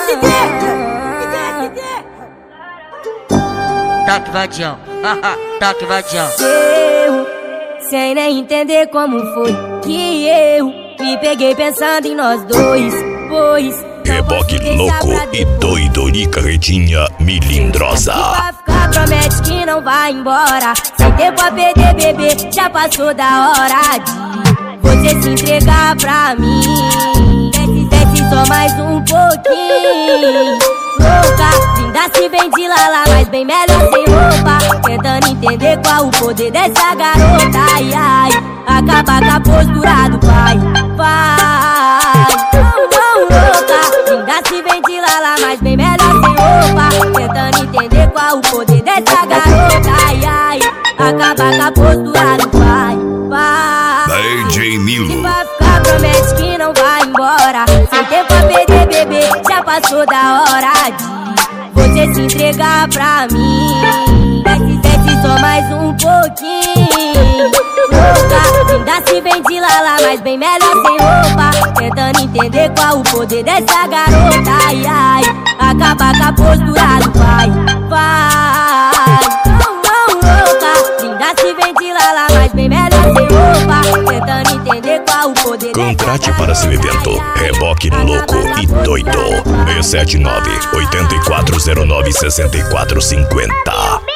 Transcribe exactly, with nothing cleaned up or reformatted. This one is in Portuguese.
Tá que vadião, tá que vadião. Eu, sem nem entender como foi que eu me peguei pensando em nós dois, pois Reboque louco e doido de carretinha milindrosa. Pra ficar, promete que não vai embora. Sem tempo a perder, bebê, já passou da hora de você se entregar pra mim. Desce, desce só mais um pouquinho. Louca, linda se vem de lala, mas bem melhor sem roupa. Tentando entender qual o poder dessa garota. Ai, ai, acaba com a postura do pai. Vai, não, não, louca, linda se vem de lala, mas bem melhor sem roupa. Tentando entender qual o poder dessa garota. Ai, ai, acaba com a postura do pai. Vai, D J Milo. se vai ficar, promete que não vai embora. Sem tempo a perder, bebê, já passou da hora de você se entregar pra mim. Desce, desce só mais um pouquinho. Louca, linda se vem de lala, mas bem melhor sem roupa. Tentando entender qual o poder dessa garota. Ai, ai, acaba com a postura do pai. Vai, não, não, louca, linda se vem de lala, mas bem melhor sem roupa. Tentando entender qual o poder dessa garota. Contrate para seu evento Reboque louco e doido. seis sete nove, oito quatro zero nove, seis quatro cinco zero.